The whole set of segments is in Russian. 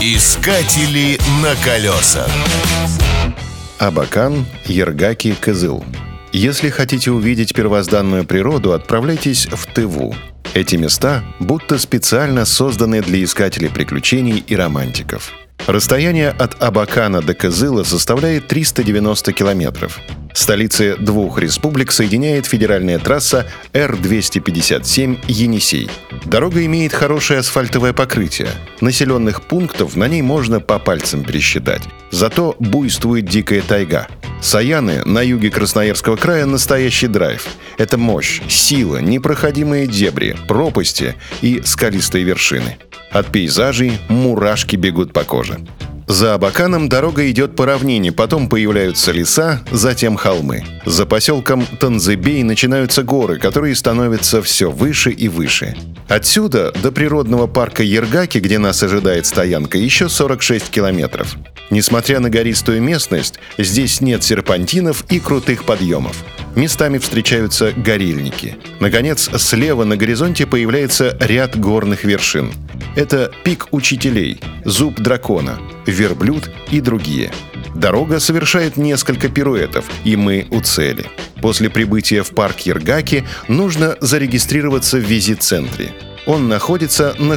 Искатели на колесах. Абакан, Ергаки, Кызыл. Если хотите увидеть первозданную природу, отправляйтесь в Тыву. Эти места будто специально созданы для искателей приключений и романтиков. Расстояние от Абакана до Кызыла составляет 390 километров. Столицы двух республик соединяет федеральная трасса Р-257 Енисей. Дорога имеет хорошее асфальтовое покрытие. Населенных пунктов на ней можно по пальцам пересчитать. Зато буйствует дикая тайга. Саяны на юге Красноярского края — настоящий драйв. Это мощь, сила, непроходимые дебри, пропасти и скалистые вершины. От пейзажей мурашки бегут по коже. За Абаканом дорога идет по равнине, потом появляются леса, затем холмы. За поселком Танзыбей начинаются горы, которые становятся все выше и выше. Отсюда до природного парка Ергаки, где нас ожидает стоянка, еще 46 километров. Несмотря на гористую местность, здесь нет серпантинов и крутых подъемов. Местами встречаются горильники. Наконец, слева на горизонте появляется ряд горных вершин. Это пик Учителей, Зуб Дракона, Верблюд и другие. Дорога совершает несколько пируэтов, и мы у цели. После прибытия в парк Ергаки нужно зарегистрироваться в визит-центре. Он находится на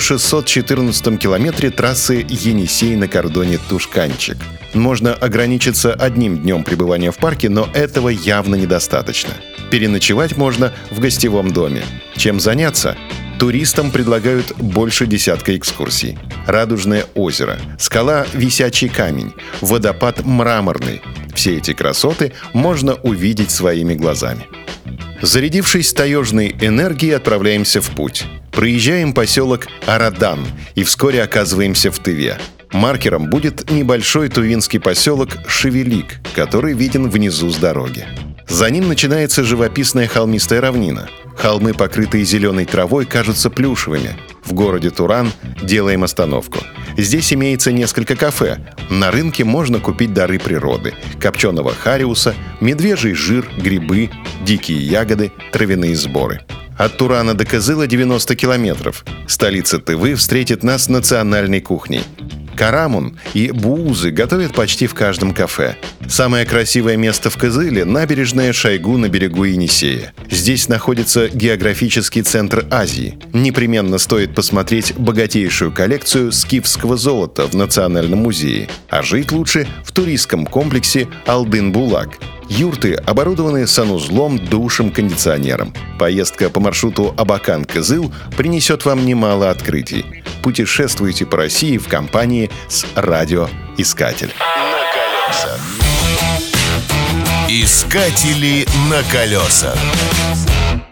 614-м километре трассы Енисей на кордоне Тушканчик. Можно ограничиться одним днем пребывания в парке, но этого явно недостаточно. Переночевать можно в гостевом доме. Чем заняться? Туристам предлагают больше десятка экскурсий. Радужное озеро, скала Висячий камень, водопад Мраморный. Все эти красоты можно увидеть своими глазами. Зарядившись таежной энергией, отправляемся в путь. Проезжаем поселок Арадан и вскоре оказываемся в Тыве. Маркером будет небольшой тувинский поселок Шевелик, который виден внизу с дороги. За ним начинается живописная холмистая равнина. Холмы, покрытые зеленой травой, кажутся плюшевыми. В городе Туран делаем остановку. Здесь имеется несколько кафе. На рынке можно купить дары природы: копченого хариуса, медвежий жир, грибы, дикие ягоды, травяные сборы. От Турана до Кызыла 90 километров. Столица Тывы встретит нас национальной кухней. Карамун и буузы готовят почти в каждом кафе. Самое красивое место в Кызыле — набережная Шойгу на берегу Енисея. Здесь находится географический центр Азии. Непременно стоит посмотреть богатейшую коллекцию скифского золота в Национальном музее. А жить лучше в туристском комплексе Алдын-Булак. Юрты оборудованы санузлом, душем, кондиционером. Поездка по маршруту Абакан-Кызыл принесет вам немало открытий. Путешествуйте по России в компании с Радио Искатель. На колесах. Искатели на колесах.